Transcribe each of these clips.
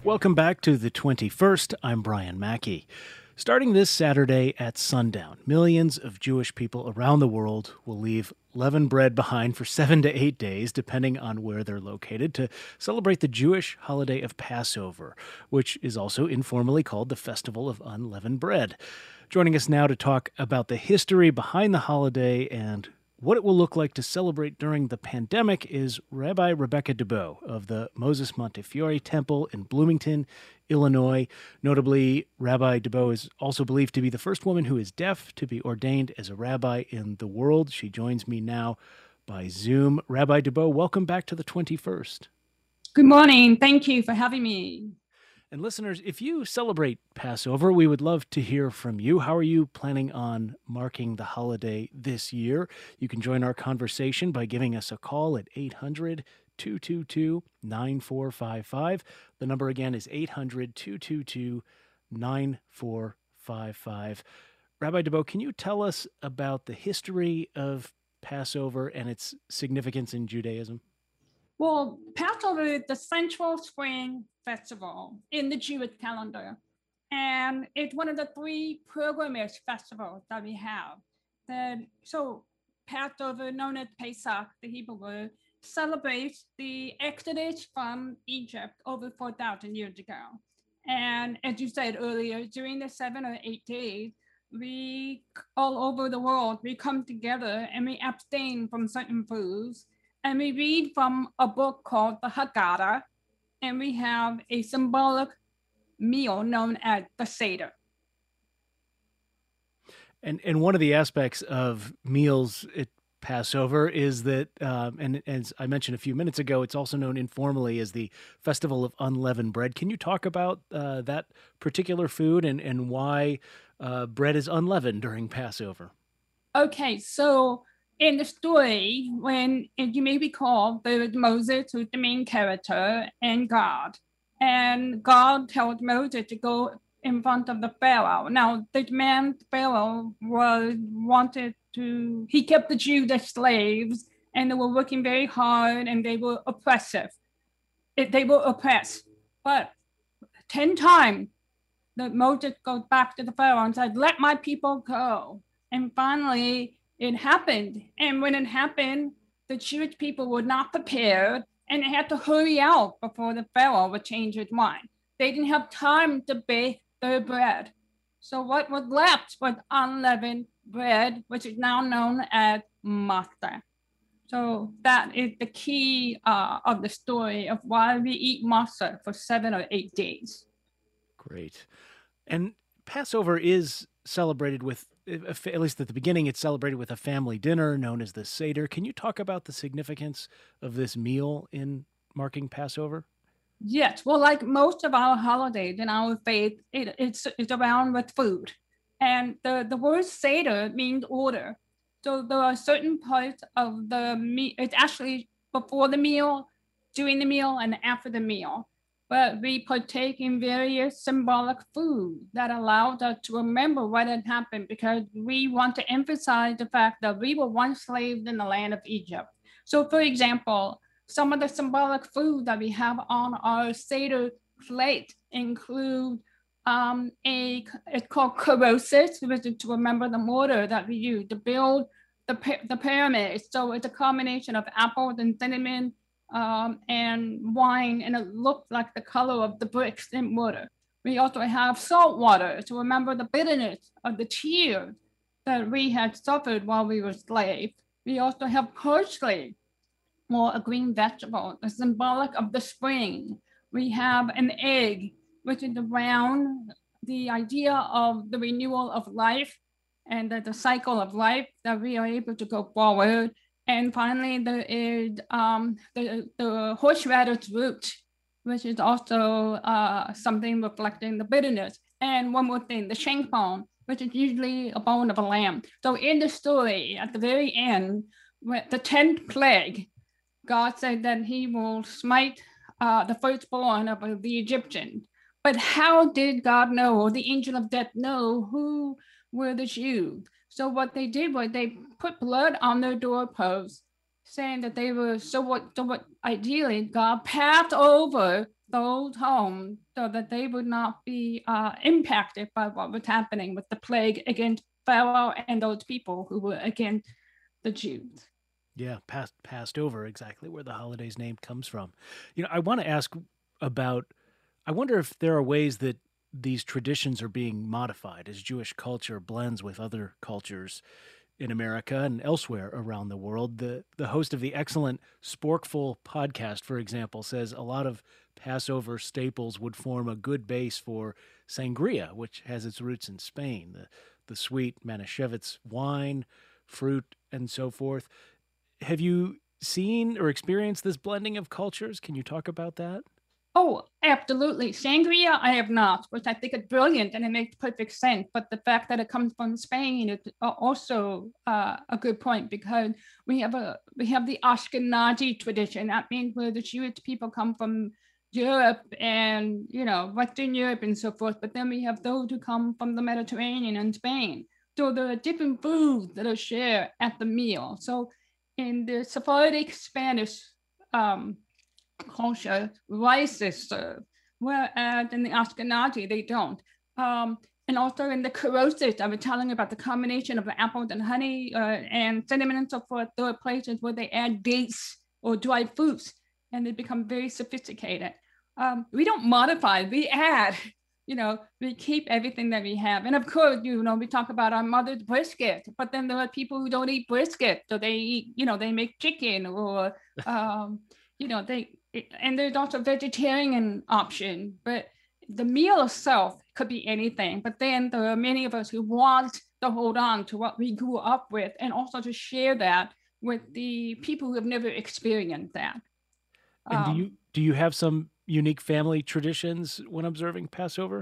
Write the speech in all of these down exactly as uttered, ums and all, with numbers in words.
Welcome back to the twenty-first. I'm Brian Mackey. Starting this Saturday at sundown, millions of Jewish people around the world will leave leavened bread behind for seven to eight days, depending on where they're located, to celebrate the Jewish holiday of Passover, which is also informally called the Festival of Unleavened Bread. Joining us now to talk about the history behind the holiday and what it will look like to celebrate during the pandemic is Rabbi Rebecca DeBow of the Moses Montefiore Temple in Bloomington, Illinois. Notably, Rabbi DeBow is also believed to be the first woman who is deaf to be ordained as a rabbi in the world. She joins me now by Zoom. Rabbi DeBow, welcome back to the twenty-first. Good morning. Thank you for having me. And listeners, if you celebrate Passover, we would love to hear from you. How are you planning on marking the holiday this year? You can join our conversation by giving us a call at eight hundred, two two two, nine four five five. The number again is eight hundred, two two two, nine four five five. Rabbi DeBow, can you tell us about the history of Passover and its significance in Judaism? Well, Passover is the central spring festival in the Jewish calendar. And it's one of the three pilgrimage festivals that we have. That, so Passover, known as Pesach, the Hebrew word, celebrates the exodus from Egypt over four thousand years ago. And as you said earlier, during the seven or eight days, we, all over the world, we come together and we abstain from certain foods. And we read from a book called the Haggadah, and we have a symbolic meal known as the Seder. And and one of the aspects of meals at Passover is that, um, and as I mentioned a few minutes ago, it's also known informally as the Festival of Unleavened Bread. Can you talk about uh, that particular food and, and why uh, bread is unleavened during Passover? Okay, so in the story, when you may recall, there was Moses, who's the main character, and God. And God tells Moses to go in front of the Pharaoh. Now, this man, Pharaoh, was wanted to, he kept the Jews as slaves, and they were working very hard, and they were oppressive. It, they were oppressed. But ten times, the Moses goes back to the Pharaoh and says, let my people go. And finally, it happened. And when it happened, the Jewish people were not prepared, and they had to hurry out before the Pharaoh would change his mind. They didn't have time to bake their bread. So what was left was unleavened bread, which is now known as matzah. So that is the key uh, of the story of why we eat matzah for seven or eight days. Great. And Passover is celebrated with, at least at the beginning, it's celebrated with a family dinner known as the Seder. Can you talk about the significance of this meal in marking Passover? Yes. Well, like most of our holidays in our faith, it, it's, it's around with food. And the, the word Seder means order. So there are certain parts of the meal, it's actually before the meal, during the meal, and after the meal. But we partake in various symbolic food that allows us to remember what had happened, because we want to emphasize the fact that we were once slaves in the land of Egypt. So, for example, some of the symbolic food that we have on our Seder plate include um, a, it's called korosis, which is to remember the mortar that we use to build the, the pyramids. So it's a combination of apples and cinnamon, Um, and wine, and it looked like the color of the bricks in mortar. We also have salt water to remember the bitterness of the tears that we had suffered while we were slaves. We also have parsley, or a green vegetable, the symbolic of the spring. We have an egg, which is around the idea of the renewal of life and the, the cycle of life, that we are able to go forward. And finally, there is um, the, the horseradish root, which is also uh, something reflecting the bitterness. And one more thing, the shank bone, which is usually a bone of a lamb. So in the story, at the very end, with the tenth plague, God said that he will smite uh, the firstborn of the Egyptians. But how did God know, or the angel of death know, who were the Jews? So what they did was they put blood on their doorposts, saying that they were, so what, so what ideally God passed over those homes so that they would not be uh, impacted by what was happening with the plague against Pharaoh and those people who were against the Jews. Yeah, passed passed over, exactly where the holiday's name comes from. You know, I want to ask about. I wonder if there are ways that these traditions are being modified as Jewish culture blends with other cultures in America and elsewhere around the world. The the host of the excellent Sporkful podcast, for example, says a lot of Passover staples would form a good base for sangria, which has its roots in Spain. The the sweet Manischewitz wine, fruit, and so forth. Have you seen or experienced this blending of cultures? Can you talk about that? Oh, absolutely. Sangria, I have not, which I think is brilliant and it makes perfect sense. But the fact that it comes from Spain is also uh, a good point because we have a we have the Ashkenazi tradition. That means where the Jewish people come from Europe and you know Western Europe and so forth. But then we have those who come from the Mediterranean and Spain. So there are different foods that are shared at the meal. So in the Sephardic Spanish um, culture, rice is served, whereas in the Ashkenazi, they don't. Um, and also in the corrosives, I was telling you about the combination of the apples and honey uh, and cinnamon and so forth. There are places where they add dates or dried fruits, and they become very sophisticated. Um, we don't modify, we add. You know, we keep everything that we have. And of course, you know, we talk about our mother's brisket, but then there are people who don't eat brisket. So they eat, you know, they make chicken or, um, you know, they, and there's also vegetarian option, but the meal itself could be anything. But then there are many of us who want to hold on to what we grew up with and also to share that with the people who have never experienced that. And do Um, you do you have some unique family traditions when observing Passover?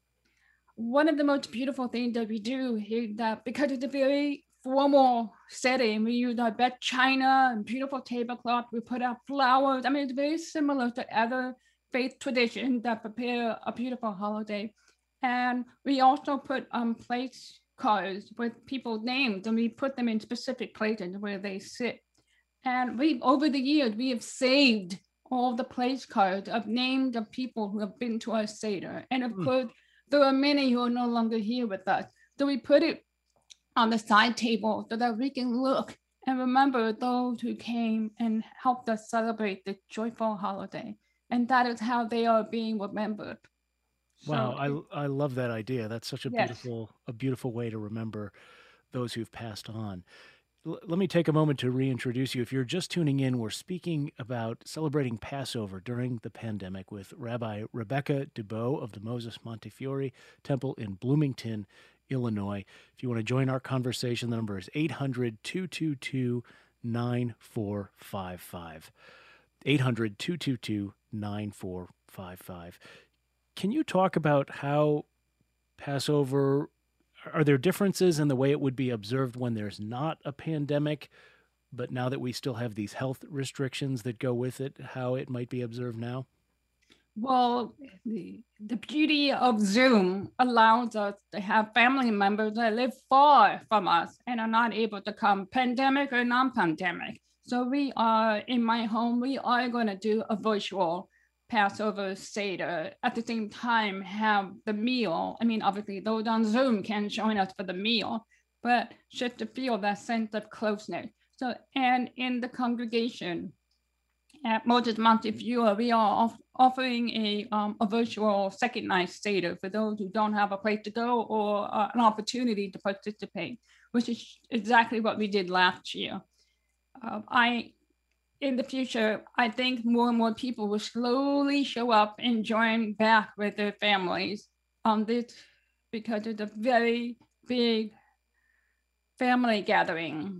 one of the most beautiful things that we do is that because it's a very formal setting, we use our best china and beautiful tablecloth. We put out flowers. I mean, it's very similar to other faith traditions that prepare a beautiful holiday. And we also put um, place cards with people's names and we put them in specific places where they sit. And we, over the years, we have saved all the place cards of names of people who have been to our Seder. And of Hmm. course, there are many who are no longer here with us. So we put it on the side table so that we can look and remember those who came and helped us celebrate the joyful holiday. And that is how they are being remembered. So, Wow, I I love that idea. That's such a yes. beautiful a beautiful way to remember those who've passed on. L- let me take a moment to reintroduce you. If you're just tuning in, we're speaking about celebrating Passover during the pandemic with Rabbi Rebecca Dubow of the Moses Montefiore Temple in Bloomington, Illinois. If you want to join our conversation, the number is eight hundred, two two two, nine four five five. eight hundred, two two two, nine four five five. Can you talk about how Passover, are there differences in the way it would be observed when there's not a pandemic, but now that we still have these health restrictions that go with it, how it might be observed now? Well, the, the beauty of Zoom allows us to have family members that live far from us and are not able to come, pandemic or non pandemic. So, we are in my home, we are going to do a virtual Passover Seder. At the same time, have the meal. I mean, obviously, those on Zoom can join us for the meal, but just to feel that sense of closeness. So, and in the congregation, at Moses Montefiore, we are off- offering a, um, a virtual second night Seder for those who don't have a place to go or uh, an opportunity to participate, which is exactly what we did last year. Uh, I, in the future, I think more and more people will slowly show up and join back with their families on this because it's a very big family gathering.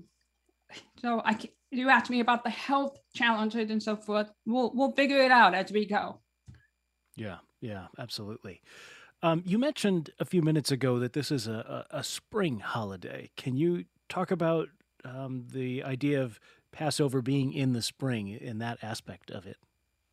So I, you asked me about the health challenges and so forth. We'll we'll figure it out as we go. Yeah, yeah, absolutely. Um, you mentioned a few minutes ago that this is a, a, a spring holiday. Can you talk about um, the idea of Passover being in the spring in that aspect of it?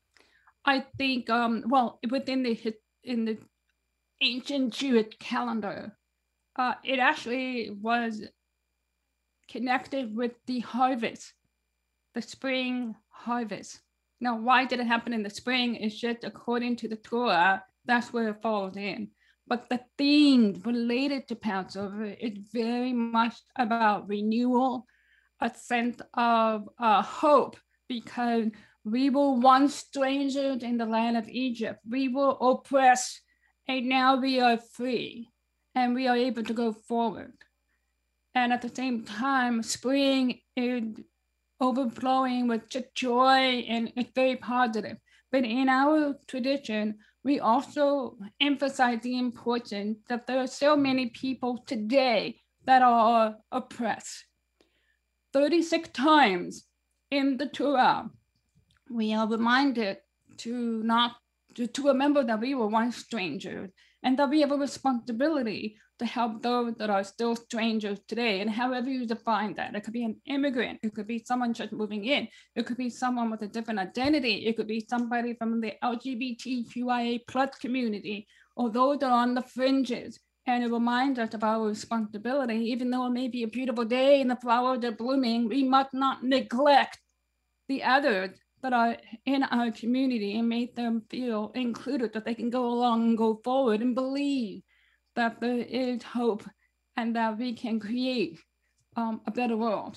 I think um, well within the in the ancient Jewish calendar, uh, it actually was connected with the harvest, the spring harvest. Now, why did it happen in the spring? It's just according to the Torah, that's where it falls in. But the theme related to Passover is very much about renewal, a sense of uh, hope, because we were once strangers in the land of Egypt. We were oppressed, and now we are free, and we are able to go forward. And at the same time, spring is overflowing with joy, and it's very positive. But in our tradition, we also emphasize the importance that there are so many people today that are oppressed. thirty-six times in the Torah, we are reminded to not to, to remember that we were once strangers, and that we have a responsibility to help those that are still strangers today. And however you define that, it could be an immigrant, it could be someone just moving in, it could be someone with a different identity, it could be somebody from the L G B T Q I A plus community, or those that are on the fringes. And it reminds us of our responsibility. Even though it may be a beautiful day and the flowers are blooming, we must not neglect the others that are in our community and make them feel included, that they can go along and go forward and believe that there is hope and that we can create um, a better world.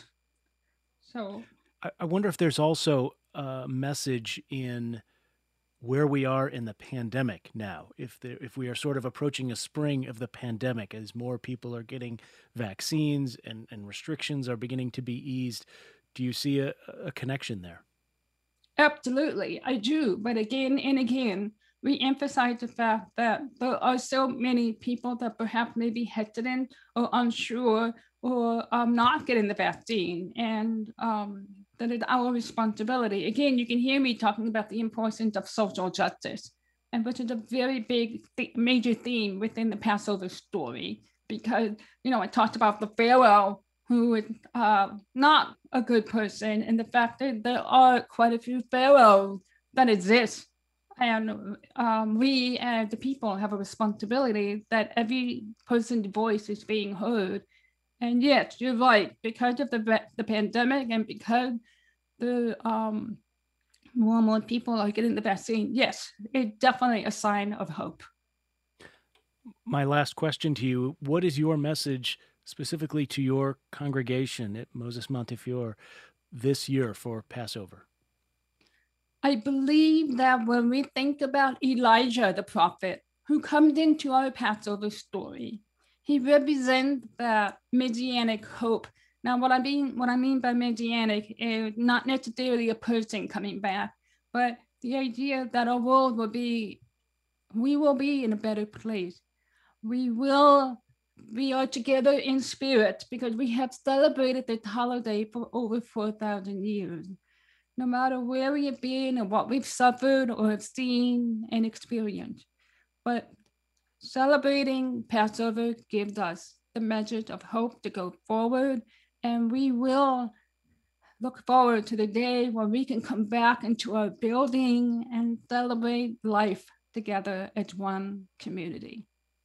So I, I wonder if there's also a message in where we are in the pandemic now, if there, if we are sort of approaching a spring of the pandemic as more people are getting vaccines and, and restrictions are beginning to be eased. Do you see a, a connection there? Absolutely, I do. But again and again, we emphasize the fact that there are so many people that perhaps may be hesitant or unsure or um, not getting the vaccine, and um, that it's our responsibility. Again, you can hear me talking about the importance of social justice, and which is a very big, th- major theme within the Passover story, because, you know, I talked about the Pharaoh who is uh, not a good person, and the fact that there are quite a few pharaohs that exist. And um, we as the people have a responsibility that every person's voice is being heard. And yes, you're right, because of the, the pandemic and because the um, more and more people are getting the vaccine, yes, it's definitely a sign of hope. My last question to you, what is your message specifically to your congregation at Moses Montefiore this year for Passover? I believe that when we think about Elijah, the prophet, who comes into our Passover story, he represents the messianic hope. Now, what I mean, what I mean by messianic is not necessarily a person coming back, but the idea that our world will be, we will be in a better place. We will, we are together in spirit because we have celebrated this holiday for over four thousand years. No matter where we have been and what we've suffered or have seen and experienced. But celebrating Passover gives us the message of hope to go forward, and we will look forward to the day when we can come back into our building and celebrate life together as one community.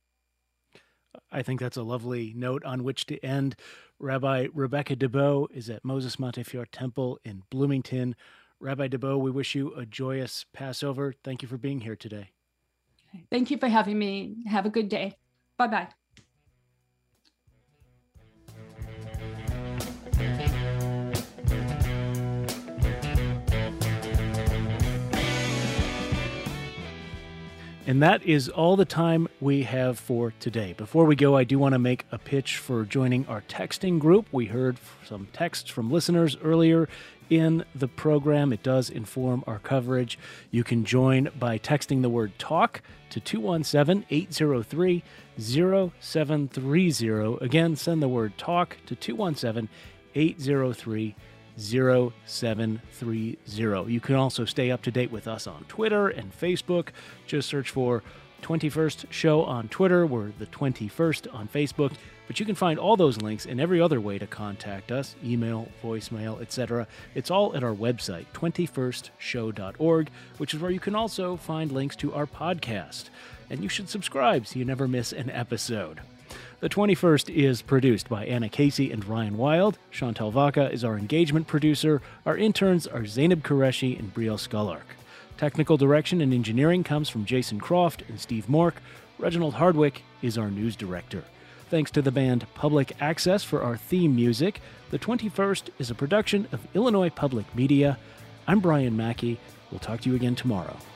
I think that's a lovely note on which to end. Rabbi Rebecca DeBow is at Moses Montefiore Temple in Bloomington. Rabbi DeBow, we wish you a joyous Passover. Thank you for being here today. Thank you for having me. Have a good day. Bye-bye. And that is all the time we have for today. Before we go, I do want to make a pitch for joining our texting group. We heard some texts from listeners earlier in the program. It does inform our coverage. You can join by texting the word TALK to two one seven, eight zero three, zero seven three zero. Again, send the word TALK to two one seven, eight zero three, zero seven three zero. You can also stay up to date with us on Twitter and Facebook. Just search for twenty-first Show on Twitter. We're the twenty-first on Facebook. But you can find all those links and every other way to contact us, email, voicemail, et cetera. It's all at our website, twenty-first show dot org, which is where you can also find links to our podcast. And you should subscribe so you never miss an episode. The twenty-first is produced by Anna Casey and Ryan Wild. Chantal Vaca is our engagement producer. Our interns are Zainab Qureshi and Brielle Skullark. Technical direction and engineering comes from Jason Croft and Steve Mork. Reginald Hardwick is our news director. Thanks to the band Public Access for our theme music. The twenty-first is a production of Illinois Public Media. I'm Brian Mackey. We'll talk to you again tomorrow.